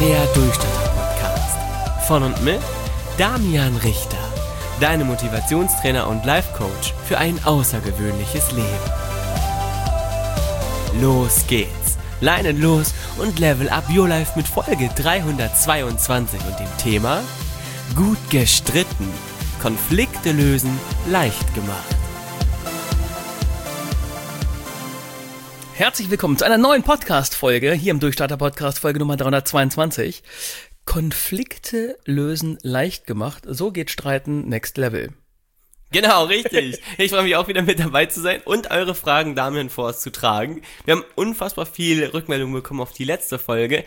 der Durchstarter-Podcast. Von und mit Damian Richter, deinem Motivationstrainer und Life-Coach für ein außergewöhnliches Leben. Los geht's! Leinen los und level up your life mit Folge 322 und dem Thema Gut gestritten, Konflikte lösen leicht gemacht. Herzlich willkommen zu einer neuen Podcast-Folge, hier im Durchstarter-Podcast, Folge Nummer 322. Konflikte lösen leicht gemacht, so geht Streiten next level. Genau, richtig. Ich freue mich auch wieder mit dabei zu sein und eure Fragen Damian vorzutragen. Wir haben unfassbar viel Rückmeldungen bekommen auf die letzte Folge,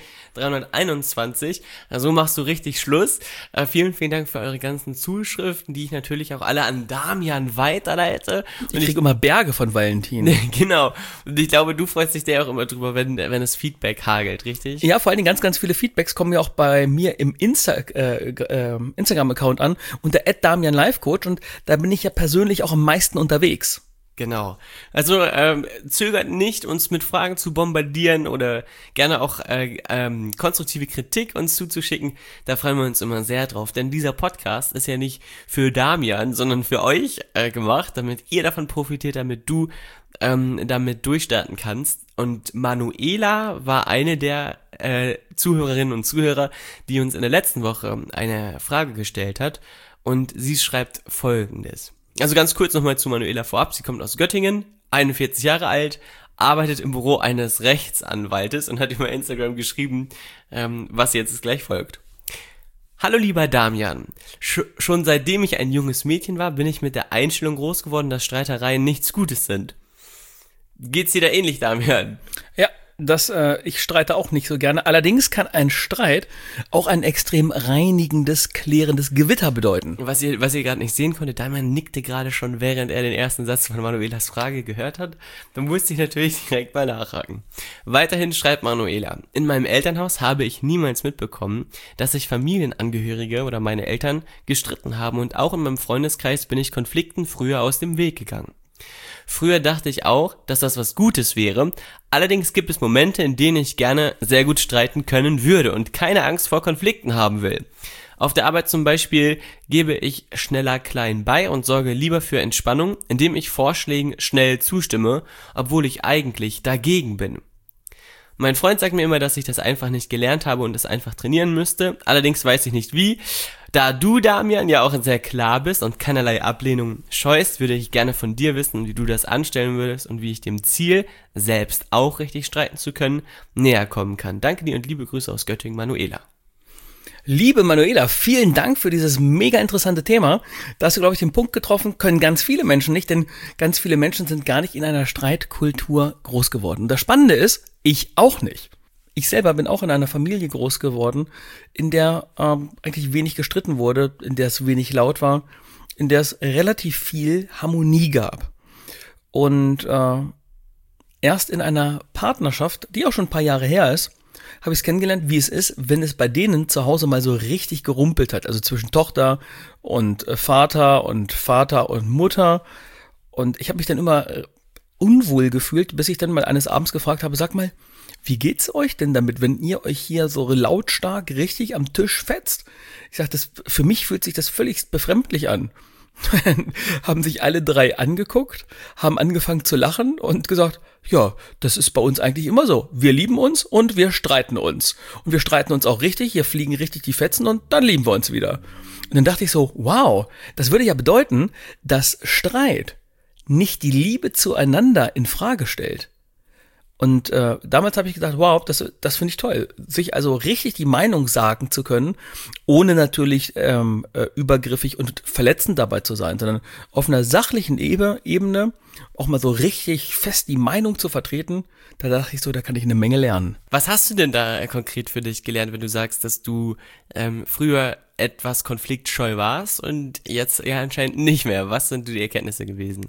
321. Also machst du richtig Schluss. Vielen, vielen Dank für eure ganzen Zuschriften, die ich natürlich auch alle an Damian weiterleite. Und ich kriege immer Berge von Valentin. Genau. Und ich glaube, du freust dich da auch immer drüber, wenn es Feedback hagelt, richtig? Ja, vor allen Dingen ganz, ganz viele Feedbacks kommen ja auch bei mir im Instagram-Account an, unter @DamianLifeCoach, und da bin ich ja persönlich auch am meisten unterwegs. Genau. Also zögert nicht, uns mit Fragen zu bombardieren oder gerne auch konstruktive Kritik uns zuzuschicken. Da freuen wir uns immer sehr drauf, denn dieser Podcast ist ja nicht für Damian, sondern für euch gemacht, damit ihr davon profitiert, damit du damit durchstarten kannst. Und Manuela war eine der Zuhörerinnen und Zuhörer, die uns in der letzten Woche eine Frage gestellt hat, und sie schreibt Folgendes. Also ganz kurz nochmal zu Manuela vorab. Sie kommt aus Göttingen, 41 Jahre alt, arbeitet im Büro eines Rechtsanwaltes und hat über Instagram geschrieben, was jetzt gleich folgt. Hallo lieber Damian, schon seitdem ich ein junges Mädchen war, bin ich mit der Einstellung groß geworden, dass Streitereien nichts Gutes sind. Geht's dir da ähnlich, Damian? Ja. Ich streite auch nicht so gerne. Allerdings kann ein Streit auch ein extrem reinigendes, klärendes Gewitter bedeuten. Was ihr gerade nicht sehen konntet, Damian nickte gerade schon, während er den ersten Satz von Manuelas Frage gehört hat. Dann musste ich natürlich direkt mal nachhaken. Weiterhin schreibt Manuela: In meinem Elternhaus habe ich niemals mitbekommen, dass sich Familienangehörige oder meine Eltern gestritten haben, und auch in meinem Freundeskreis bin ich Konflikten früher aus dem Weg gegangen. Früher dachte ich auch, dass das was Gutes wäre, allerdings gibt es Momente, in denen ich gerne sehr gut streiten können würde und keine Angst vor Konflikten haben will. Auf der Arbeit zum Beispiel gebe ich schneller klein bei und sorge lieber für Entspannung, indem ich Vorschlägen schnell zustimme, obwohl ich eigentlich dagegen bin. Mein Freund sagt mir immer, dass ich das einfach nicht gelernt habe und es einfach trainieren müsste, allerdings weiß ich nicht wie. Da du, Damian, ja auch sehr klar bist und keinerlei Ablehnung scheust, würde ich gerne von dir wissen, wie du das anstellen würdest und wie ich dem Ziel, selbst auch richtig streiten zu können, näher kommen kann. Danke dir und liebe Grüße aus Göttingen, Manuela. Liebe Manuela, vielen Dank für dieses mega interessante Thema. Da hast du, glaube ich, den Punkt getroffen, können ganz viele Menschen nicht, denn ganz viele Menschen sind gar nicht in einer Streitkultur groß geworden. Und das Spannende ist, ich auch nicht. Ich selber bin auch in einer Familie groß geworden, in der eigentlich wenig gestritten wurde, in der es wenig laut war, in der es relativ viel Harmonie gab. Und erst in einer Partnerschaft, die auch schon ein paar Jahre her ist, habe ich es kennengelernt, wie es ist, wenn es bei denen zu Hause mal so richtig gerumpelt hat. Also zwischen Tochter und Vater und Mutter. Und ich habe mich dann immer unwohl gefühlt, bis ich dann mal eines Abends gefragt habe, sag mal, wie geht's euch denn damit, wenn ihr euch hier so lautstark richtig am Tisch fetzt? Ich sage, für mich fühlt sich das völlig befremdlich an. Haben sich alle drei angeguckt, haben angefangen zu lachen und gesagt, ja, das ist bei uns eigentlich immer so. Wir lieben uns und wir streiten uns. Und wir streiten uns auch richtig, hier fliegen richtig die Fetzen und dann lieben wir uns wieder. Und dann dachte ich so, wow, das würde ja bedeuten, dass Streit nicht die Liebe zueinander in Frage stellt. Und damals habe ich gedacht, wow, das finde ich toll, sich also richtig die Meinung sagen zu können, ohne natürlich übergriffig und verletzend dabei zu sein, sondern auf einer sachlichen Ebene auch mal so richtig fest die Meinung zu vertreten. Da dachte ich so, da kann ich eine Menge lernen. Was hast du denn da konkret für dich gelernt, wenn du sagst, dass du früher etwas konfliktscheu warst und jetzt ja anscheinend nicht mehr? Was sind die Erkenntnisse gewesen?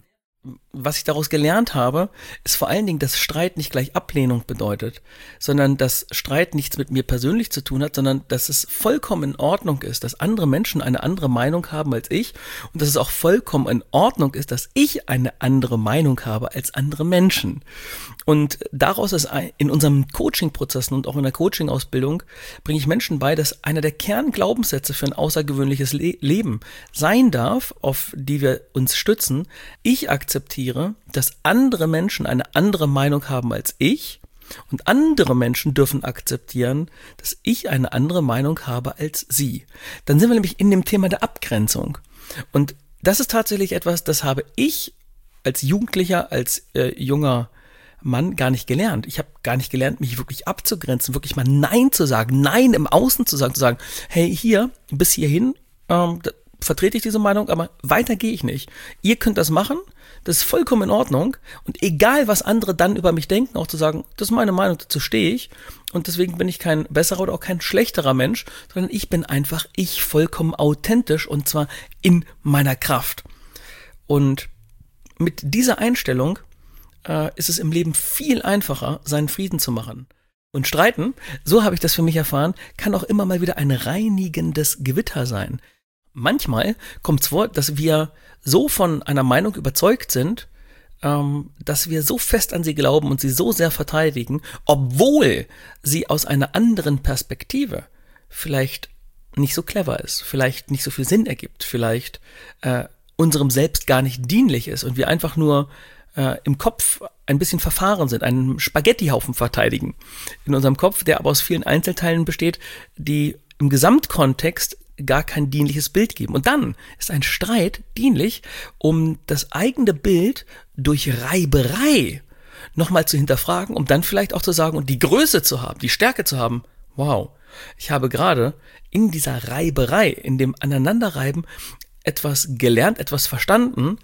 was ich daraus gelernt habe, ist vor allen Dingen, dass Streit nicht gleich Ablehnung bedeutet, sondern dass Streit nichts mit mir persönlich zu tun hat, sondern dass es vollkommen in Ordnung ist, dass andere Menschen eine andere Meinung haben als ich und dass es auch vollkommen in Ordnung ist, dass ich eine andere Meinung habe als andere Menschen. Und daraus ist in unseren Coaching-Prozessen und auch in der Coaching-Ausbildung bringe ich Menschen bei, dass einer der Kernglaubenssätze für ein außergewöhnliches Leben sein darf, auf die wir uns stützen: Ich akzeptiere, dass andere Menschen eine andere Meinung haben als ich, und andere Menschen dürfen akzeptieren, dass ich eine andere Meinung habe als sie. Dann sind wir nämlich in dem Thema der Abgrenzung. Und das ist tatsächlich etwas, das habe ich als Jugendlicher, als junger Mann gar nicht gelernt. Ich habe gar nicht gelernt, mich wirklich abzugrenzen, wirklich mal Nein zu sagen, Nein im Außen zu sagen, hey, hier, bis hierhin vertrete ich diese Meinung, aber weiter gehe ich nicht. Ihr könnt das machen, das ist vollkommen in Ordnung, und egal, was andere dann über mich denken, auch zu sagen, das ist meine Meinung, dazu stehe ich, und deswegen bin ich kein besserer oder auch kein schlechterer Mensch, sondern ich bin einfach ich, vollkommen authentisch, und zwar in meiner Kraft. Und mit dieser Einstellung ist es im Leben viel einfacher, seinen Frieden zu machen. Und Streiten, so habe ich das für mich erfahren, kann auch immer mal wieder ein reinigendes Gewitter sein. Manchmal kommt es vor, dass wir so von einer Meinung überzeugt sind, dass wir so fest an sie glauben und sie so sehr verteidigen, obwohl sie aus einer anderen Perspektive vielleicht nicht so clever ist, vielleicht nicht so viel Sinn ergibt, vielleicht unserem Selbst gar nicht dienlich ist und wir einfach nur im Kopf ein bisschen verfahren sind, einen Spaghettihaufen verteidigen in unserem Kopf, der aber aus vielen Einzelteilen besteht, die im Gesamtkontext gar kein dienliches Bild geben. Und dann ist ein Streit dienlich, um das eigene Bild durch Reiberei nochmal zu hinterfragen, um dann vielleicht auch zu sagen und die Größe zu haben, die Stärke zu haben: Wow, ich habe gerade in dieser Reiberei, in dem Aneinanderreiben etwas gelernt, etwas verstanden,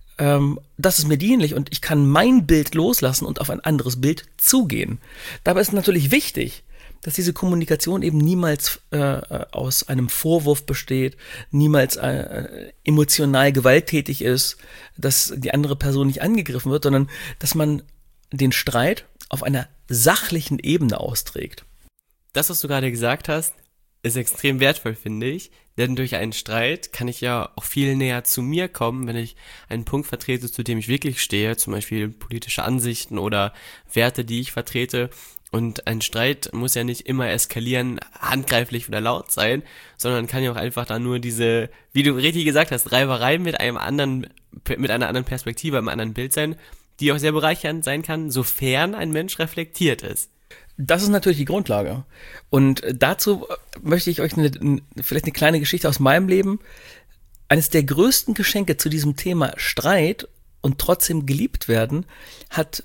das ist mir dienlich, und ich kann mein Bild loslassen und auf ein anderes Bild zugehen. Dabei ist natürlich wichtig, dass diese Kommunikation eben niemals aus einem Vorwurf besteht, niemals emotional gewalttätig ist, dass die andere Person nicht angegriffen wird, sondern dass man den Streit auf einer sachlichen Ebene austrägt. Das, was du gerade gesagt hast, ist extrem wertvoll, finde ich, denn durch einen Streit kann ich ja auch viel näher zu mir kommen, wenn ich einen Punkt vertrete, zu dem ich wirklich stehe, zum Beispiel politische Ansichten oder Werte, die ich vertrete. Und ein Streit muss ja nicht immer eskalieren, handgreiflich oder laut sein, sondern kann ja auch einfach da nur diese, wie du richtig gesagt hast, Reiberei mit einer anderen Perspektive, einem anderen Bild sein, die auch sehr bereichernd sein kann, sofern ein Mensch reflektiert ist. Das ist natürlich die Grundlage. Und dazu möchte ich euch vielleicht eine kleine Geschichte aus meinem Leben. Eines der größten Geschenke zu diesem Thema Streit und trotzdem geliebt werden, hat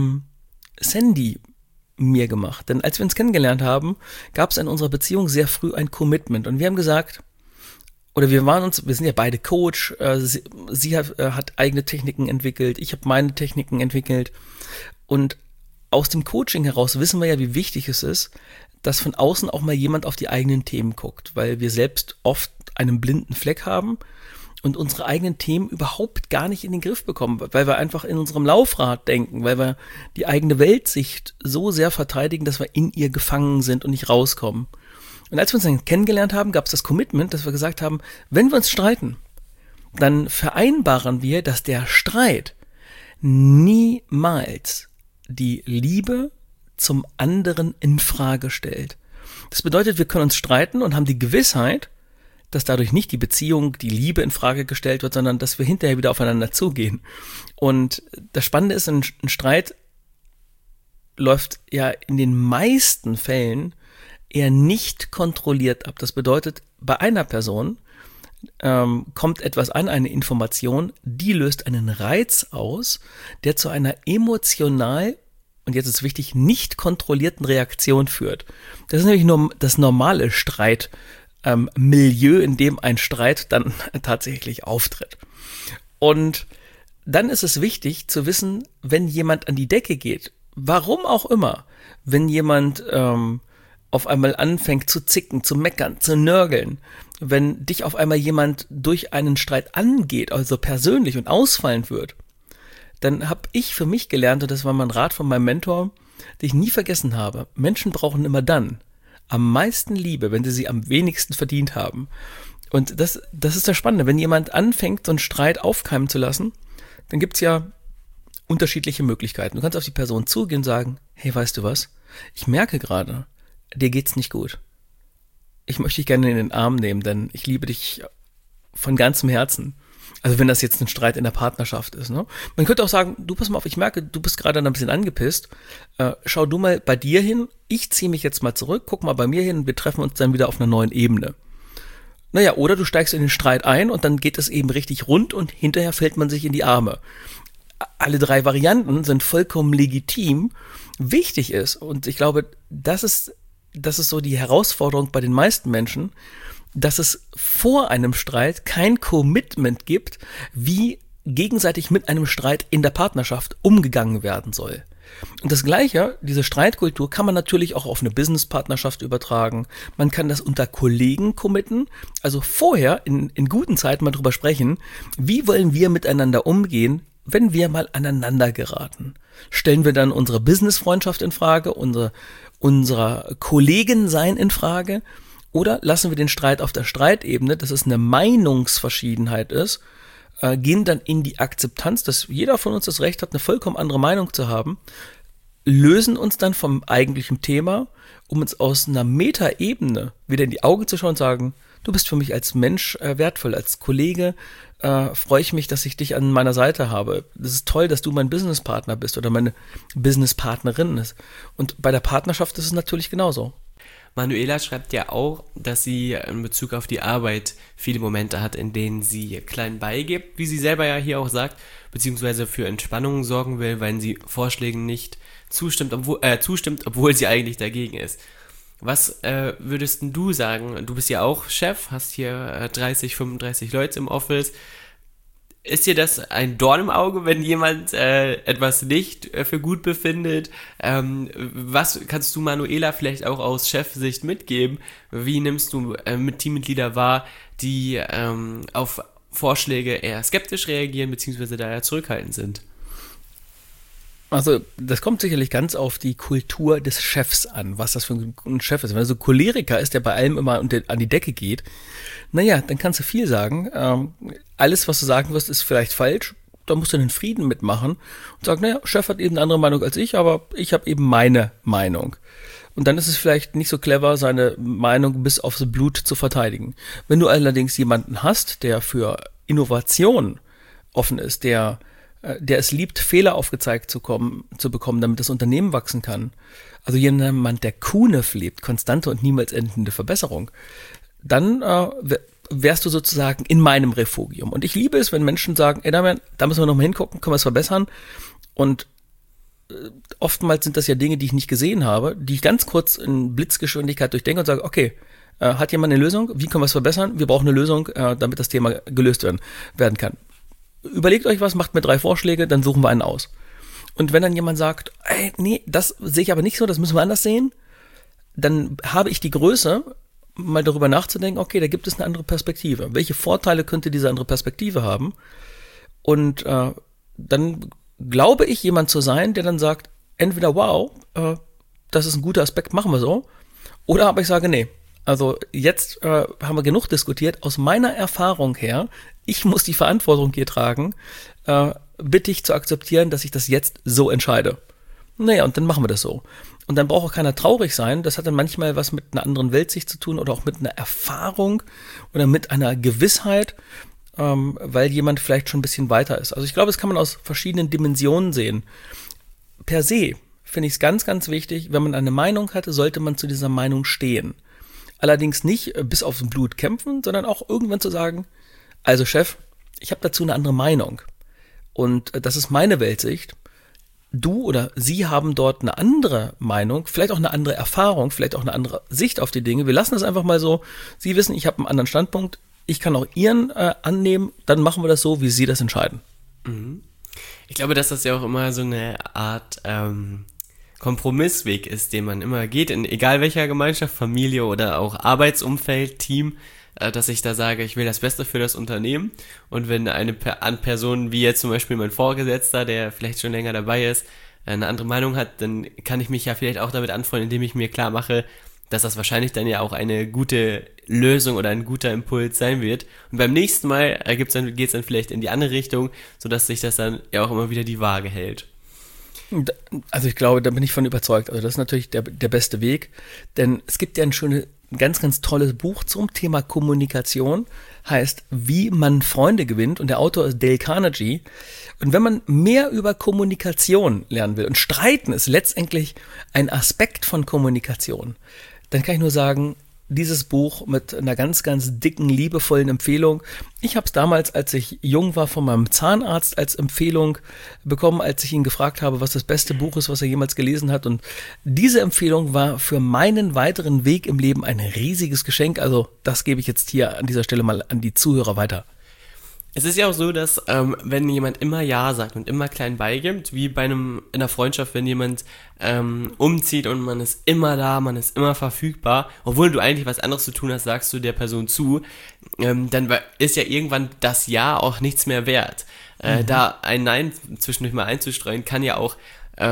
Sandy mir gemacht. Denn als wir uns kennengelernt haben, gab es in unserer Beziehung sehr früh ein Commitment. Und wir haben gesagt, oder wir sind ja beide Coach, sie hat eigene Techniken entwickelt, ich habe meine Techniken entwickelt. Und aus dem Coaching heraus wissen wir ja, wie wichtig es ist, dass von außen auch mal jemand auf die eigenen Themen guckt, weil wir selbst oft einen blinden Fleck haben und unsere eigenen Themen überhaupt gar nicht in den Griff bekommen, weil wir einfach in unserem Laufrad denken, weil wir die eigene Weltsicht so sehr verteidigen, dass wir in ihr gefangen sind und nicht rauskommen. Und als wir uns dann kennengelernt haben, gab es das Commitment, dass wir gesagt haben, wenn wir uns streiten, dann vereinbaren wir, dass der Streit niemals die Liebe zum anderen in Frage stellt. Das bedeutet, wir können uns streiten und haben die Gewissheit, dass dadurch nicht die Beziehung, die Liebe in Frage gestellt wird, sondern dass wir hinterher wieder aufeinander zugehen. Und das Spannende ist, ein Streit läuft ja in den meisten Fällen eher nicht kontrolliert ab. Das bedeutet, bei einer Person kommt etwas an, eine Information, die löst einen Reiz aus, der zu einer emotional, und jetzt ist wichtig, nicht kontrollierten Reaktion führt. Das ist nämlich nur das normale Streitmilieu, in dem ein Streit dann tatsächlich auftritt. Und dann ist es wichtig zu wissen, wenn jemand an die Decke geht, warum auch immer, wenn jemand auf einmal anfängt zu zicken, zu meckern, zu nörgeln, wenn dich auf einmal jemand durch einen Streit angeht, also persönlich und ausfallend wird, dann habe ich für mich gelernt, und das war mein Rat von meinem Mentor, den ich nie vergessen habe. Menschen brauchen immer dann am meisten Liebe, wenn sie sie am wenigsten verdient haben. Und das ist das Spannende. Wenn jemand anfängt, so einen Streit aufkeimen zu lassen, dann gibt's ja unterschiedliche Möglichkeiten. Du kannst auf die Person zugehen und sagen, hey, weißt du was? Ich merke gerade, dir geht's nicht gut. Ich möchte dich gerne in den Arm nehmen, denn ich liebe dich von ganzem Herzen. Also wenn das jetzt ein Streit in der Partnerschaft ist, ne? Man könnte auch sagen, du pass mal auf, ich merke, du bist gerade ein bisschen angepisst. Schau du mal bei dir hin, ich ziehe mich jetzt mal zurück, guck mal bei mir hin und wir treffen uns dann wieder auf einer neuen Ebene. Naja, oder du steigst in den Streit ein und dann geht es eben richtig rund und hinterher fällt man sich in die Arme. Alle 3 Varianten sind vollkommen legitim. Wichtig ist, und ich glaube, das ist so die Herausforderung bei den meisten Menschen, dass es vor einem Streit kein Commitment gibt, wie gegenseitig mit einem Streit in der Partnerschaft umgegangen werden soll. Und das Gleiche, diese Streitkultur, kann man natürlich auch auf eine Businesspartnerschaft übertragen. Man kann das unter Kollegen committen. Also vorher in guten Zeiten mal drüber sprechen, wie wollen wir miteinander umgehen, wenn wir mal aneinander geraten. Stellen wir dann unsere Businessfreundschaft in Frage, unser Kollegensein in Frage, oder lassen wir den Streit auf der Streitebene, dass es eine Meinungsverschiedenheit ist, gehen dann in die Akzeptanz, dass jeder von uns das Recht hat, eine vollkommen andere Meinung zu haben, lösen uns dann vom eigentlichen Thema, um uns aus einer Metaebene wieder in die Augen zu schauen und sagen, du bist für mich als Mensch wertvoll, als Kollege freue ich mich, dass ich dich an meiner Seite habe. Das ist toll, dass du mein Businesspartner bist oder meine Businesspartnerin ist. Und bei der Partnerschaft ist es natürlich genauso. Manuela schreibt ja auch, dass sie in Bezug auf die Arbeit viele Momente hat, in denen sie klein beigibt, wie sie selber ja hier auch sagt, beziehungsweise für Entspannung sorgen will, weil sie Vorschlägen nicht zustimmt, obwohl sie eigentlich dagegen ist. Was würdest denn du sagen? Du bist ja auch Chef, hast hier 30, 35 Leute im Office. Ist dir das ein Dorn im Auge, wenn jemand etwas nicht für gut befindet? Was kannst du Manuela vielleicht auch aus Chefsicht mitgeben? Wie nimmst du mit Teammitglieder wahr, die auf Vorschläge eher skeptisch reagieren, beziehungsweise da eher zurückhaltend sind? Also das kommt sicherlich ganz auf die Kultur des Chefs an, was das für ein Chef ist. Wenn er so Choleriker ist, der bei allem immer an die Decke geht, naja, dann kannst du viel sagen. Alles, was du sagen wirst, ist vielleicht falsch. Da musst du den Frieden mitmachen und sagen, naja, Chef hat eben eine andere Meinung als ich, aber ich habe eben meine Meinung. Und dann ist es vielleicht nicht so clever, seine Meinung bis aufs Blut zu verteidigen. Wenn du allerdings jemanden hast, der für Innovation offen ist, der es liebt, Fehler aufgezeigt zu bekommen, damit das Unternehmen wachsen kann. Also jemand, der Kuhnev lebt, konstante und niemals endende Verbesserung, dann wärst du sozusagen in meinem Refugium. Und ich liebe es, wenn Menschen sagen, ey Damian, da müssen wir noch mal hingucken, können wir es verbessern. Und oftmals sind das ja Dinge, die ich nicht gesehen habe, die ich ganz kurz in Blitzgeschwindigkeit durchdenke und sage, okay, hat jemand eine Lösung? Wie können wir es verbessern? Wir brauchen eine Lösung, damit das Thema gelöst werden kann. Überlegt euch was, macht mir 3 Vorschläge, dann suchen wir einen aus. Und wenn dann jemand sagt, ey, nee, das sehe ich aber nicht so, das müssen wir anders sehen, dann habe ich die Größe, mal darüber nachzudenken, okay, da gibt es eine andere Perspektive. Welche Vorteile könnte diese andere Perspektive haben? Und dann glaube ich, jemand zu sein, der dann sagt, entweder wow, das ist ein guter Aspekt, machen wir so, oder aber ich sage, nee, also jetzt haben wir genug diskutiert. Aus meiner Erfahrung her, ich muss die Verantwortung hier tragen, bitte ich zu akzeptieren, dass ich das jetzt so entscheide. Naja, und dann machen wir das so. Und dann braucht auch keiner traurig sein. Das hat dann manchmal was mit einer anderen Weltsicht zu tun oder auch mit einer Erfahrung oder mit einer Gewissheit, weil jemand vielleicht schon ein bisschen weiter ist. Also ich glaube, das kann man aus verschiedenen Dimensionen sehen. Per se finde ich es ganz, ganz wichtig, wenn man eine Meinung hatte, sollte man zu dieser Meinung stehen. Allerdings nicht bis aufs Blut kämpfen, sondern auch irgendwann zu sagen, also Chef, ich habe dazu eine andere Meinung und das ist meine Weltsicht. Du oder Sie haben dort eine andere Meinung, vielleicht auch eine andere Erfahrung, vielleicht auch eine andere Sicht auf die Dinge. Wir lassen das einfach mal so. Sie wissen, ich habe einen anderen Standpunkt, ich kann auch Ihren annehmen, dann machen wir das so, wie Sie das entscheiden. Ich glaube, dass das ja auch immer so eine Art Kompromissweg ist, den man immer geht, in egal welcher Gemeinschaft, Familie oder auch Arbeitsumfeld, Team, dass ich da sage, ich will das Beste für das Unternehmen. Und wenn eine Person, wie jetzt zum Beispiel mein Vorgesetzter, der vielleicht schon länger dabei ist, eine andere Meinung hat, dann kann ich mich ja vielleicht auch damit anfreunden, indem ich mir klar mache, dass das wahrscheinlich dann ja auch eine gute Lösung oder ein guter Impuls sein wird. Und beim nächsten Mal geht's dann vielleicht in die andere Richtung, sodass sich das dann ja auch immer wieder die Waage hält. Also ich glaube, da bin ich von überzeugt. Also das ist natürlich der beste Weg, denn es gibt ja ein ganz, ganz tolles Buch zum Thema Kommunikation, heißt Wie man Freunde gewinnt, und der Autor ist Dale Carnegie. Und wenn man mehr über Kommunikation lernen will, und Streiten ist letztendlich ein Aspekt von Kommunikation, dann kann ich nur sagen, dieses Buch mit einer ganz, ganz dicken, liebevollen Empfehlung. Ich habe es damals, als ich jung war, von meinem Zahnarzt als Empfehlung bekommen, als ich ihn gefragt habe, was das beste Buch ist, was er jemals gelesen hat. Und diese Empfehlung war für meinen weiteren Weg im Leben ein riesiges Geschenk. Also das gebe ich jetzt hier an dieser Stelle mal an die Zuhörer weiter. Es ist ja auch so, dass wenn jemand immer Ja sagt und immer klein beigibt, wie in einer Freundschaft, wenn jemand umzieht und man ist immer da, man ist immer verfügbar, obwohl du eigentlich was anderes zu tun hast, sagst du der Person zu, dann ist ja irgendwann das Ja auch nichts mehr wert. Da ein Nein zwischendurch mal einzustreuen, kann ja auch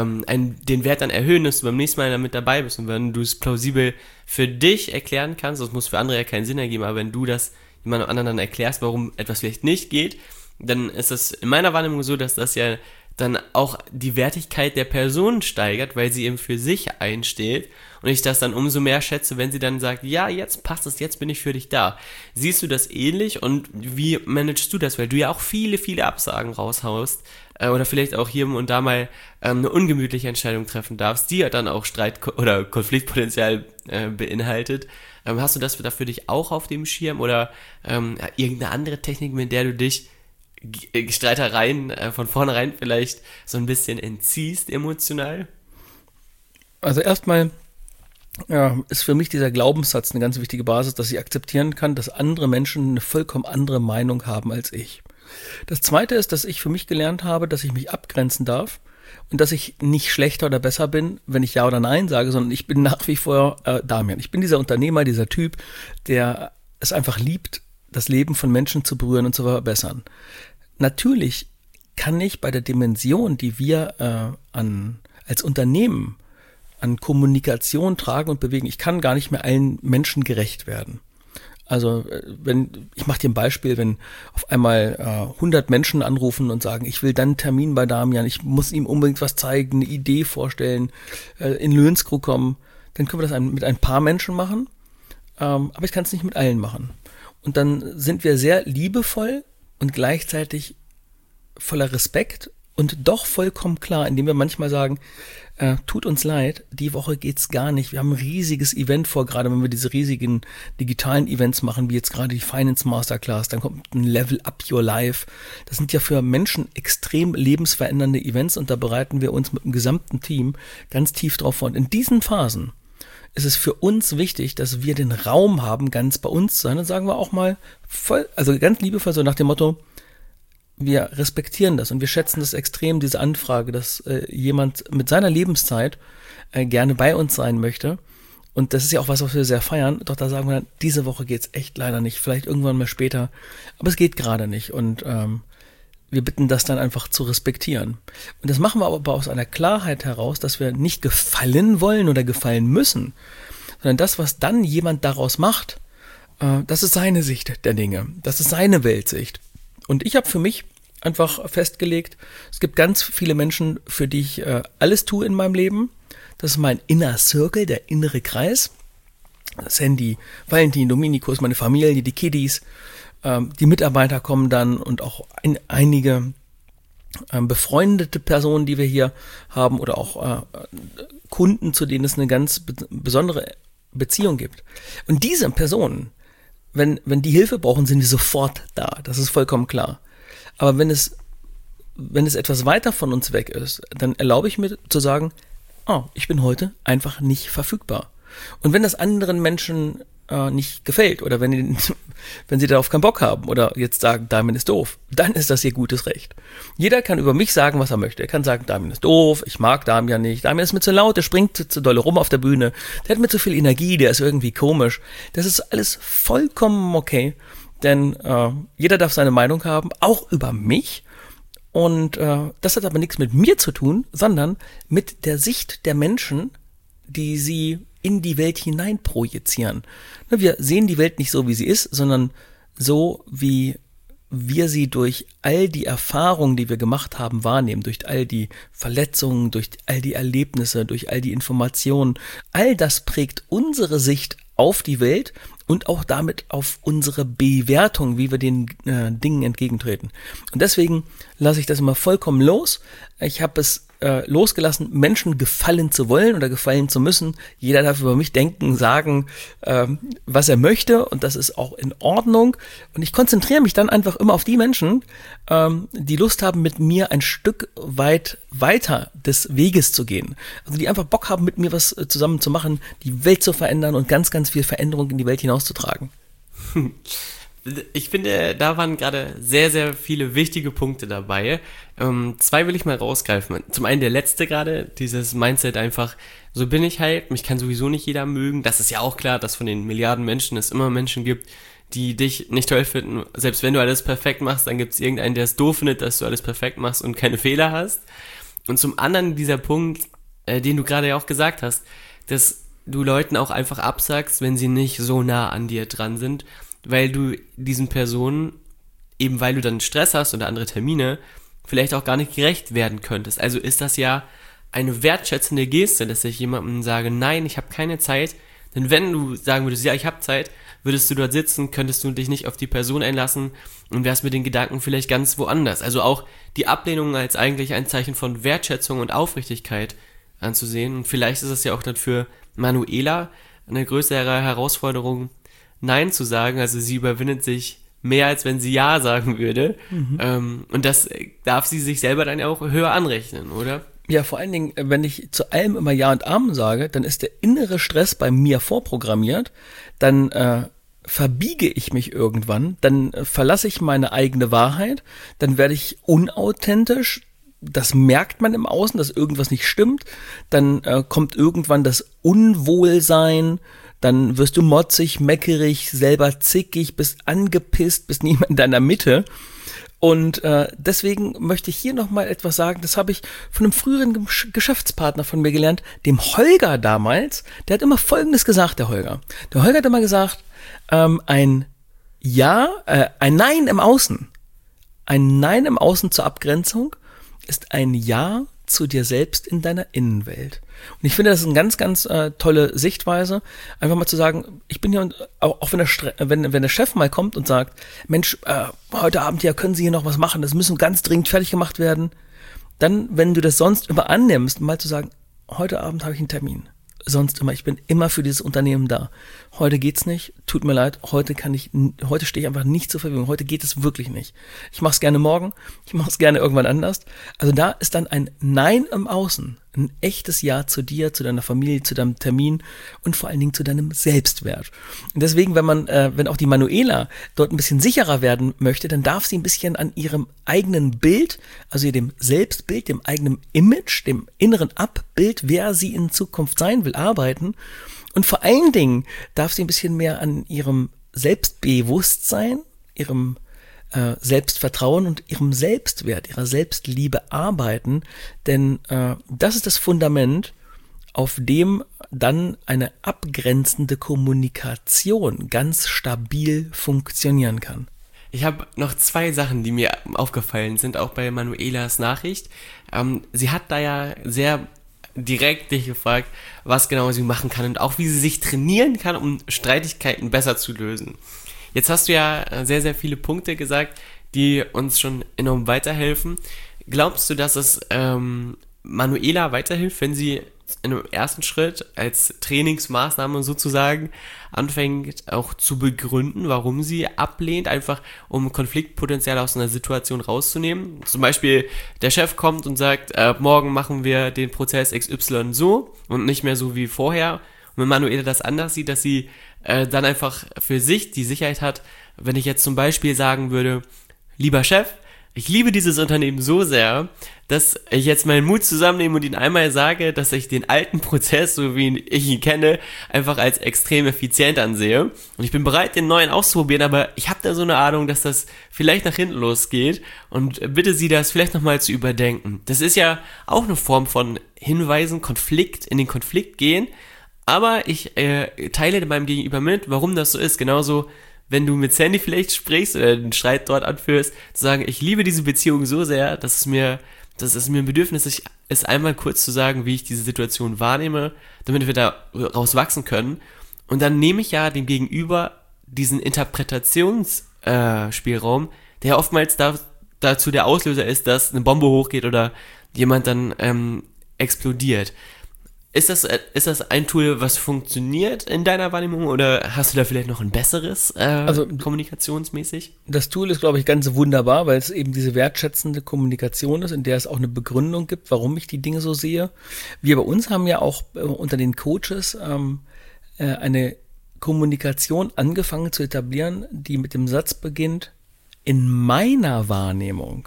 den Wert dann erhöhen, dass du beim nächsten Mal damit dabei bist. Und wenn du es plausibel für dich erklären kannst, das muss für andere ja keinen Sinn ergeben, aber wenn du das jemand anderen dann erklärst, warum etwas vielleicht nicht geht, dann ist es in meiner Wahrnehmung so, dass das ja dann auch die Wertigkeit der Person steigert, weil sie eben für sich einsteht und ich das dann umso mehr schätze, wenn sie dann sagt, ja, jetzt passt es, jetzt bin ich für dich da. Siehst du das ähnlich und wie managst du das? Weil du ja auch viele, viele Absagen raushaust oder vielleicht auch hier und da mal eine ungemütliche Entscheidung treffen darfst, die ja dann auch Streit- oder Konfliktpotenzial beinhaltet. Hast du das da für dich auch auf dem Schirm oder irgendeine andere Technik, mit der du dich Streitereien von vornherein vielleicht so ein bisschen entziehst emotional? Also erstmal ist für mich dieser Glaubenssatz eine ganz wichtige Basis, dass ich akzeptieren kann, dass andere Menschen eine vollkommen andere Meinung haben als ich. Das Zweite ist, dass ich für mich gelernt habe, dass ich mich abgrenzen darf und dass ich nicht schlechter oder besser bin, wenn ich Ja oder Nein sage, sondern ich bin nach wie vor Damian. Ich bin dieser Unternehmer, dieser Typ, der es einfach liebt, das Leben von Menschen zu berühren und zu verbessern. Natürlich kann ich bei der Dimension, die wir als Unternehmen an Kommunikation tragen und bewegen, ich kann gar nicht mehr allen Menschen gerecht werden. Also ich mache dir ein Beispiel, wenn auf einmal 100 Menschen anrufen und sagen, ich will dann einen Termin bei Damian, ich muss ihm unbedingt was zeigen, eine Idee vorstellen, in Löhnskruh kommen, dann können wir das mit ein paar Menschen machen, aber ich kann es nicht mit allen machen. Und dann sind wir sehr liebevoll und gleichzeitig voller Respekt und doch vollkommen klar, indem wir manchmal sagen, tut uns leid, die Woche geht's gar nicht. Wir haben ein riesiges Event vor, gerade wenn wir diese riesigen digitalen Events machen, wie jetzt gerade die Finance Masterclass, dann kommt ein Level Up Your Life. Das sind ja für Menschen extrem lebensverändernde Events und da bereiten wir uns mit dem gesamten Team ganz tief drauf vor. Und in diesen Phasen ist es für uns wichtig, dass wir den Raum haben, ganz bei uns zu sein. Und sagen wir auch mal also ganz liebevoll so nach dem Motto, wir respektieren das und wir schätzen das extrem, diese Anfrage, dass jemand mit seiner Lebenszeit gerne bei uns sein möchte. Und das ist ja auch was wir sehr feiern. Doch da sagen wir dann, diese Woche geht's echt leider nicht. Vielleicht irgendwann mal später. Aber es geht gerade nicht. Und wir bitten das dann einfach zu respektieren. Und das machen wir aber aus einer Klarheit heraus, dass wir nicht gefallen wollen oder gefallen müssen, sondern das, was dann jemand daraus macht, das ist seine Sicht der Dinge. Das ist seine Weltsicht. Und ich habe für mich einfach festgelegt, es gibt ganz viele Menschen, für die ich alles tue in meinem Leben. Das ist mein Inner Circle, der innere Kreis. Sandy, Valentin, Dominikus, meine Familie, die Kiddies, die Mitarbeiter kommen dann und auch einige befreundete Personen, die wir hier haben oder auch Kunden, zu denen es eine ganz besondere Beziehung gibt. Und diese Personen, wenn die Hilfe brauchen, sind die sofort da. Das ist vollkommen klar. Aber wenn es etwas weiter von uns weg ist, dann erlaube ich mir zu sagen, ich bin heute einfach nicht verfügbar. Und wenn das anderen Menschen nicht gefällt oder wenn sie darauf keinen Bock haben oder jetzt sagen, Damian ist doof, dann ist das ihr gutes Recht. Jeder kann über mich sagen, was er möchte. Er kann sagen, Damian ist doof, ich mag Damian nicht, Damian ist mir zu laut, der springt zu dolle rum auf der Bühne, der hat mir zu viel Energie, der ist irgendwie komisch. Das ist alles vollkommen okay, denn jeder darf seine Meinung haben, auch über mich. Und das hat aber nichts mit mir zu tun, sondern mit der Sicht der Menschen, die sie in die Welt hinein projizieren. Wir sehen die Welt nicht so, wie sie ist, sondern so, wie wir sie durch all die Erfahrungen, die wir gemacht haben, wahrnehmen, durch all die Verletzungen, durch all die Erlebnisse, durch all die Informationen. All das prägt unsere Sicht auf die Welt und auch damit auf unsere Bewertung, wie wir den Dingen entgegentreten. Und deswegen lasse ich das immer vollkommen los. Ich habe es losgelassen, Menschen gefallen zu wollen oder gefallen zu müssen. Jeder darf über mich denken, sagen, was er möchte, und das ist auch in Ordnung. Und ich konzentriere mich dann einfach immer auf die Menschen, die Lust haben, mit mir ein Stück weit weiter des Weges zu gehen. Also die einfach Bock haben, mit mir was zusammen zu machen, die Welt zu verändern und ganz, ganz viel Veränderung in die Welt hinauszutragen. Ich finde, da waren gerade sehr, sehr viele wichtige Punkte dabei. 2 will ich mal rausgreifen. Zum einen der letzte gerade, dieses Mindset einfach, so bin ich halt, mich kann sowieso nicht jeder mögen. Das ist ja auch klar, dass von den Milliarden Menschen es immer Menschen gibt, die dich nicht toll finden. Selbst wenn du alles perfekt machst, dann gibt es irgendeinen, der es doof findet, dass du alles perfekt machst und keine Fehler hast. Und zum anderen dieser Punkt, den du gerade ja auch gesagt hast, dass du Leuten auch einfach absagst, wenn sie nicht so nah an dir dran sind, weil du diesen Personen, eben weil du dann Stress hast oder andere Termine, vielleicht auch gar nicht gerecht werden könntest. Also ist das ja eine wertschätzende Geste, dass ich jemandem sage, nein, ich habe keine Zeit. Denn wenn du sagen würdest, ja, ich habe Zeit, würdest du dort sitzen, könntest du dich nicht auf die Person einlassen und wärst mit den Gedanken vielleicht ganz woanders. Also auch die Ablehnung als eigentlich ein Zeichen von Wertschätzung und Aufrichtigkeit anzusehen. Und vielleicht ist es ja auch dann für Manuela eine größere Herausforderung, Nein zu sagen. Also sie überwindet sich mehr, als wenn sie Ja sagen würde. Und das darf sie sich selber dann ja auch höher anrechnen, oder? Ja, vor allen Dingen, wenn ich zu allem immer Ja und Amen sage, dann ist der innere Stress bei mir vorprogrammiert, dann verbiege ich mich irgendwann, dann verlasse ich meine eigene Wahrheit, dann werde ich unauthentisch, das merkt man im Außen, dass irgendwas nicht stimmt, dann kommt irgendwann das Unwohlsein, dann wirst du motzig, meckerig, selber zickig, bist angepisst, bist nicht mehr in deiner Mitte. Und deswegen möchte ich hier nochmal etwas sagen, das habe ich von einem früheren Geschäftspartner von mir gelernt, dem Holger damals, der hat immer Folgendes gesagt, der Holger. Der Holger hat immer gesagt, ein Nein im Außen, ein Nein im Außen zur Abgrenzung ist ein Ja zu dir selbst in deiner Innenwelt. Und ich finde, das ist eine ganz, ganz tolle Sichtweise, einfach mal zu sagen, ich bin hier, und auch wenn der Chef mal kommt und sagt, Mensch, heute Abend hier können Sie hier noch was machen, das müssen ganz dringend fertig gemacht werden, dann, wenn du das sonst immer annimmst, mal zu sagen, heute Abend habe ich einen Termin. Sonst immer, ich bin immer für dieses Unternehmen da. Heute geht's nicht, tut mir leid, heute stehe ich einfach nicht zur Verfügung, heute geht es wirklich nicht. Ich mache es gerne morgen, ich mache es gerne irgendwann anders. Also da ist dann ein Nein im Außen, ein echtes Ja zu dir, zu deiner Familie, zu deinem Termin und vor allen Dingen zu deinem Selbstwert. Und deswegen, wenn auch die Manuela dort ein bisschen sicherer werden möchte, dann darf sie ein bisschen an ihrem eigenen Bild, also dem Selbstbild, dem eigenen Image, dem inneren Abbild, wer sie in Zukunft sein will, arbeiten. Und vor allen Dingen darf sie ein bisschen mehr an ihrem Selbstbewusstsein, ihrem Selbstvertrauen und ihrem Selbstwert, ihrer Selbstliebe arbeiten, denn das ist das Fundament, auf dem dann eine abgrenzende Kommunikation ganz stabil funktionieren kann. Ich habe noch 2 Sachen, die mir aufgefallen sind, auch bei Manuelas Nachricht. Sie hat da ja sehr direkt dich gefragt, was genau sie machen kann und auch wie sie sich trainieren kann, um Streitigkeiten besser zu lösen. Jetzt hast du ja sehr, sehr viele Punkte gesagt, die uns schon enorm weiterhelfen. Glaubst du, dass es Manuela weiterhilft, wenn sie in einem ersten Schritt als Trainingsmaßnahme sozusagen anfängt auch zu begründen, warum sie ablehnt, einfach um Konfliktpotenzial aus einer Situation rauszunehmen? Zum Beispiel der Chef kommt und sagt, morgen machen wir den Prozess XY so und nicht mehr so wie vorher. wenn Manuela das anders sieht, dass sie dann einfach für sich die Sicherheit hat, wenn ich jetzt zum Beispiel sagen würde, lieber Chef, ich liebe dieses Unternehmen so sehr, dass ich jetzt meinen Mut zusammennehme und Ihnen einmal sage, dass ich den alten Prozess, so wie ich ihn kenne, einfach als extrem effizient ansehe. Und ich bin bereit, den neuen auszuprobieren, aber ich habe da so eine Ahnung, dass das vielleicht nach hinten losgeht und bitte Sie das vielleicht nochmal zu überdenken. Das ist ja auch eine Form von Hinweisen, in den Konflikt gehen, aber ich teile meinem Gegenüber mit, warum das so ist. Genauso, wenn du mit Sandy vielleicht sprichst oder den Streit dort anführst, zu sagen, ich liebe diese Beziehung so sehr, dass es mir ein Bedürfnis ist, einmal kurz zu sagen, wie ich diese Situation wahrnehme, damit wir da raus wachsen können. Und dann nehme ich ja dem Gegenüber diesen Interpretationsspielraum, der oftmals dazu der Auslöser ist, dass eine Bombe hochgeht oder jemand dann explodiert. Ist das ein Tool, was funktioniert in deiner Wahrnehmung oder hast du da vielleicht noch ein besseres kommunikationsmäßig? Das Tool ist, glaube ich, ganz wunderbar, weil es eben diese wertschätzende Kommunikation ist, in der es auch eine Begründung gibt, warum ich die Dinge so sehe. Wir bei uns haben ja auch unter den Coaches eine Kommunikation angefangen zu etablieren, die mit dem Satz beginnt, in meiner Wahrnehmung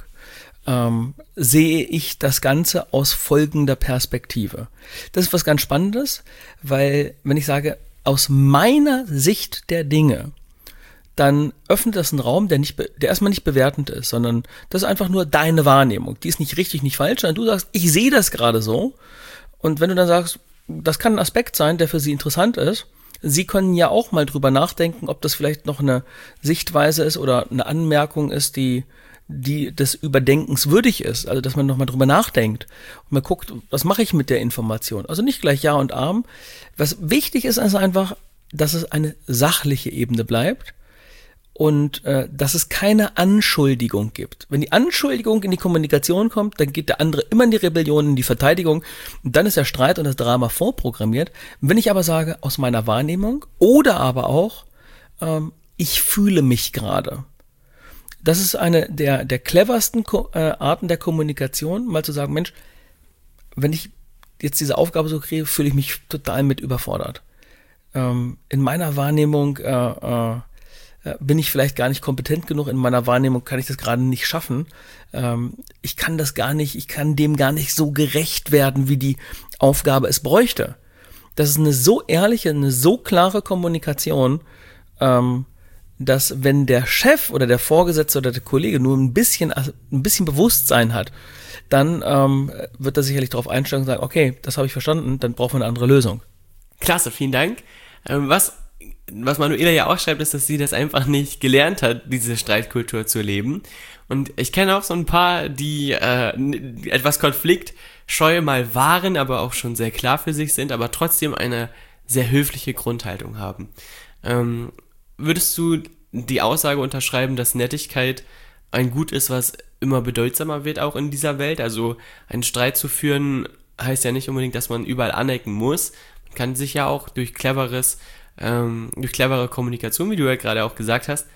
sehe ich das Ganze aus folgender Perspektive. Das ist was ganz Spannendes, weil wenn ich sage, aus meiner Sicht der Dinge, dann öffnet das einen Raum, der erstmal nicht bewertend ist, sondern das ist einfach nur deine Wahrnehmung. Die ist nicht richtig, nicht falsch, sondern du sagst, ich sehe das gerade so. Und wenn du dann sagst, das kann ein Aspekt sein, der für sie interessant ist, sie können ja auch mal drüber nachdenken, ob das vielleicht noch eine Sichtweise ist oder eine Anmerkung ist, die des Überdenkens würdig ist, also dass man nochmal drüber nachdenkt und man guckt, was mache ich mit der Information. Also nicht gleich Ja und Amen. Was wichtig ist, ist einfach, dass es eine sachliche Ebene bleibt und dass es keine Anschuldigung gibt. Wenn die Anschuldigung in die Kommunikation kommt, dann geht der andere immer in die Rebellion, in die Verteidigung und dann ist der Streit und das Drama vorprogrammiert. Wenn ich aber sage, aus meiner Wahrnehmung oder aber auch, ich fühle mich gerade. Das ist eine der cleversten Arten der Kommunikation, mal zu sagen, Mensch, wenn ich jetzt diese Aufgabe so kriege, fühle ich mich total mit überfordert. In meiner Wahrnehmung bin ich vielleicht gar nicht kompetent genug, in meiner Wahrnehmung kann ich das gerade nicht schaffen. Ich kann dem gar nicht so gerecht werden, wie die Aufgabe es bräuchte. Das ist eine so ehrliche, eine so klare Kommunikation, dass wenn der Chef oder der Vorgesetzte oder der Kollege nur ein bisschen Bewusstsein hat, dann wird er sicherlich darauf einstellen und sagen, okay, das habe ich verstanden, dann brauchen wir eine andere Lösung. Klasse, vielen Dank. Was Manuela ja auch schreibt, ist, dass sie das einfach nicht gelernt hat, diese Streitkultur zu leben. Und ich kenne auch so ein paar, die etwas konfliktscheu mal waren, aber auch schon sehr klar für sich sind, aber trotzdem eine sehr höfliche Grundhaltung haben. Würdest du die Aussage unterschreiben, dass Nettigkeit ein Gut ist, was immer bedeutsamer wird, auch in dieser Welt? Also einen Streit zu führen heißt ja nicht unbedingt, dass man überall anecken muss. Man kann sich ja auch durch clevere Kommunikation, wie du ja gerade auch gesagt hast,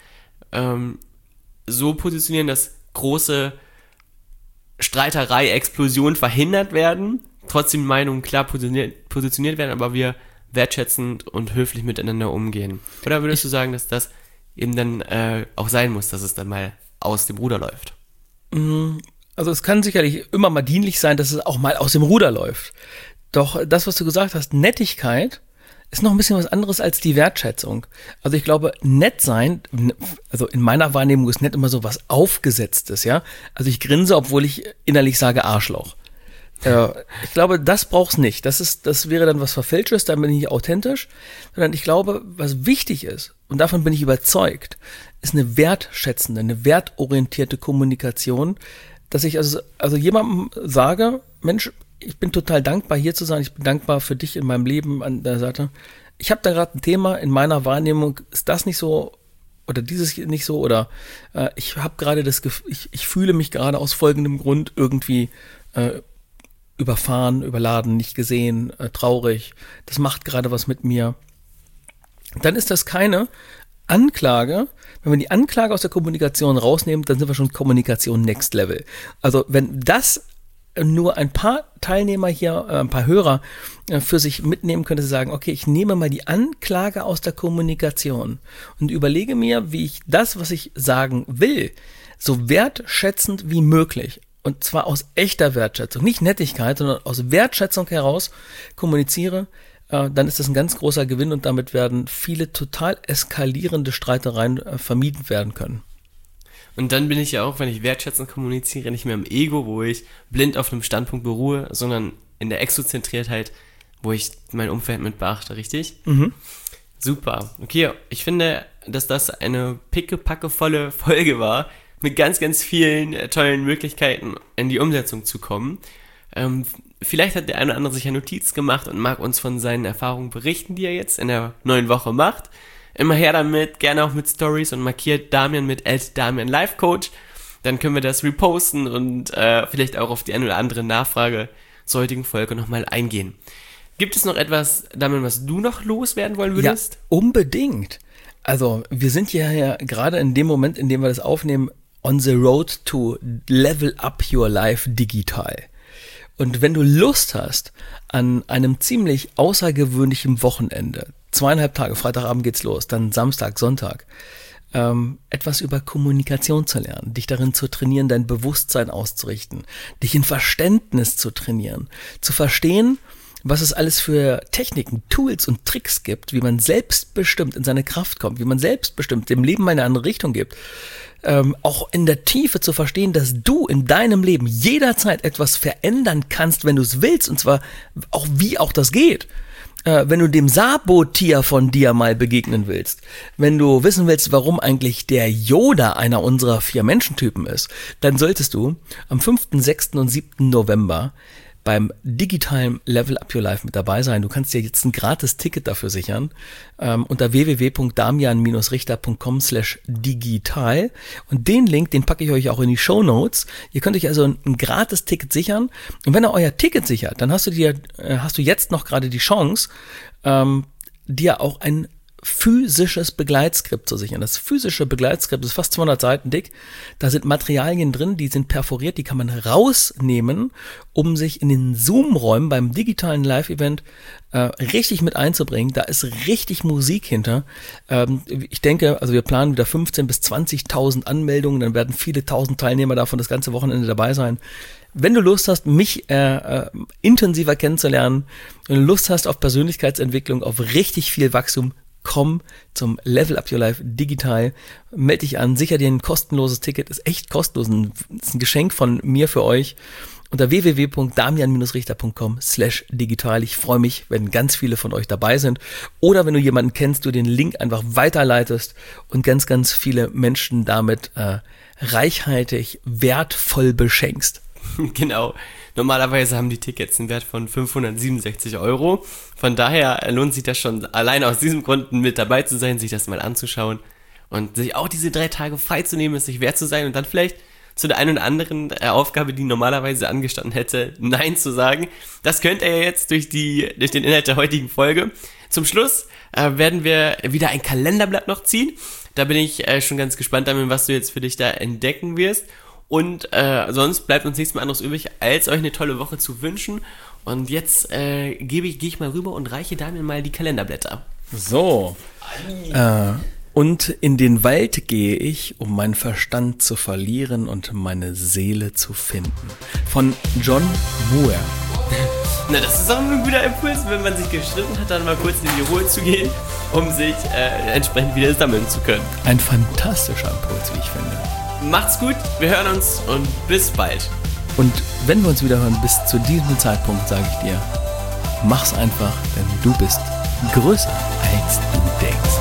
so positionieren, dass große Streiterei, Explosionen verhindert werden, trotzdem Meinungen klar positioniert werden, aber wir wertschätzend und höflich miteinander umgehen. Oder würdest du sagen, dass das eben dann auch sein muss, dass es dann mal aus dem Ruder läuft? Also es kann sicherlich immer mal dienlich sein, dass es auch mal aus dem Ruder läuft. Doch das, was du gesagt hast, Nettigkeit, ist noch ein bisschen was anderes als die Wertschätzung. Also ich glaube, nett sein, also in meiner Wahrnehmung ist nett immer so was Aufgesetztes, ja. Also ich grinse, obwohl ich innerlich sage Arschloch. Ich glaube, das braucht's nicht. Das wäre dann was Verfälschtes, dann bin ich nicht authentisch. Sondern ich glaube, was wichtig ist, und davon bin ich überzeugt, ist eine wertschätzende, eine wertorientierte Kommunikation, dass ich also jemandem sage, Mensch, ich bin total dankbar, hier zu sein, ich bin dankbar für dich in meinem Leben an der Seite. Ich habe da gerade ein Thema, in meiner Wahrnehmung ist das nicht so oder dieses nicht so oder ich habe gerade das Gefühl, ich fühle mich gerade aus folgendem Grund irgendwie überfahren, überladen, nicht gesehen, traurig, das macht gerade was mit mir. Dann ist das keine Anklage. Wenn wir die Anklage aus der Kommunikation rausnehmen, dann sind wir schon Kommunikation Next Level. Also wenn das nur ein paar Teilnehmer hier, ein paar Hörer für sich mitnehmen könnte, sagen, okay, ich nehme mal die Anklage aus der Kommunikation und überlege mir, wie ich das, was ich sagen will, so wertschätzend wie möglich, und zwar aus echter Wertschätzung, nicht Nettigkeit, sondern aus Wertschätzung heraus kommuniziere, dann ist das ein ganz großer Gewinn und damit werden viele total eskalierende Streitereien vermieden werden können. Und dann bin ich ja auch, wenn ich wertschätzend kommuniziere, nicht mehr im Ego, wo ich blind auf einem Standpunkt beruhe, sondern in der Exozentriertheit, wo ich mein Umfeld mit beachte, richtig? Mhm. Super. Okay, ich finde, dass das eine pickepackevolle Folge war, mit ganz, ganz vielen tollen Möglichkeiten in die Umsetzung zu kommen. Vielleicht hat der eine oder andere sich ja Notiz gemacht und mag uns von seinen Erfahrungen berichten, die er jetzt in der neuen Woche macht. Immer her damit, gerne auch mit Stories und markiert Damian mit @DamianLifeCoach. Dann können wir das reposten und vielleicht auch auf die eine oder andere Nachfrage zur heutigen Folge nochmal eingehen. Gibt es noch etwas, Damian, was du noch loswerden wollen würdest? Ja, unbedingt. Also wir sind ja gerade in dem Moment, in dem wir das aufnehmen, on the road to level up your life digital. Und wenn du Lust hast, an einem ziemlich außergewöhnlichen Wochenende, 2,5 Tage, Freitagabend geht's los, dann Samstag, Sonntag, etwas über Kommunikation zu lernen, dich darin zu trainieren, dein Bewusstsein auszurichten, dich in Verständnis zu trainieren, zu verstehen, was es alles für Techniken, Tools und Tricks gibt, wie man selbstbestimmt in seine Kraft kommt, wie man selbstbestimmt dem Leben eine andere Richtung gibt. Auch in der Tiefe zu verstehen, dass du in deinem Leben jederzeit etwas verändern kannst, wenn du es willst, und zwar auch wie auch das geht. Wenn du dem Sabotier von dir mal begegnen willst, wenn du wissen willst, warum eigentlich der Yoda einer unserer 4 Menschentypen ist, dann solltest du am 5., 6. und 7. November beim digitalen Level Up Your Life mit dabei sein. Du kannst dir jetzt ein gratis Ticket dafür sichern unter www.damian-richter.com/digital, und den Link, den packe ich euch auch in die Shownotes. Ihr könnt euch also ein gratis Ticket sichern, und wenn ihr euer Ticket sichert, dann hast du jetzt noch gerade die Chance, dir auch ein physisches Begleitskript zu sichern. Das physische Begleitskript ist fast 200 Seiten dick. Da sind Materialien drin, die sind perforiert, die kann man rausnehmen, um sich in den Zoom-Räumen beim digitalen Live-Event richtig mit einzubringen. Da ist richtig Musik hinter. Ich denke, also wir planen wieder 15.000 bis 20.000 Anmeldungen, dann werden viele tausend Teilnehmer davon das ganze Wochenende dabei sein. Wenn du Lust hast, mich intensiver kennenzulernen, wenn du Lust hast auf Persönlichkeitsentwicklung, auf richtig viel Wachstum, komm zum Level Up Your Life digital, melde dich an, sicher dir ein kostenloses Ticket, ist echt kostenlos, ist ein Geschenk von mir für euch, unter www.damian-richter.com/digital. Ich freue mich, wenn ganz viele von euch dabei sind, oder wenn du jemanden kennst, du den Link einfach weiterleitest und ganz, ganz viele Menschen damit reichhaltig, wertvoll beschenkst. Genau. Normalerweise haben die Tickets einen Wert von 567 €. Von daher lohnt sich das schon allein aus diesem Grund mit dabei zu sein, sich das mal anzuschauen und sich auch diese 3 Tage freizunehmen, es sich wert zu sein und dann vielleicht zu der einen oder anderen Aufgabe, die normalerweise angestanden hätte, Nein zu sagen. Das könnt ihr jetzt durch den Inhalt der heutigen Folge. Zum Schluss werden wir wieder ein Kalenderblatt noch ziehen. Da bin ich schon ganz gespannt damit, was du jetzt für dich da entdecken wirst. Und sonst bleibt uns nichts mehr anderes übrig, als euch eine tolle Woche zu wünschen. Und jetzt gehe ich mal rüber und reiche Damian mal die Kalenderblätter. So. Und in den Wald gehe ich, um meinen Verstand zu verlieren und meine Seele zu finden. Von John Muir. Na, das ist auch ein guter Impuls, wenn man sich gestritten hat, dann mal kurz in die Ruhe zu gehen, um sich entsprechend wieder sammeln zu können. Ein fantastischer Impuls, wie ich finde. Macht's gut, wir hören uns und bis bald. Und wenn wir uns wieder hören, bis zu diesem Zeitpunkt sage ich dir, mach's einfach, denn du bist größer als du denkst.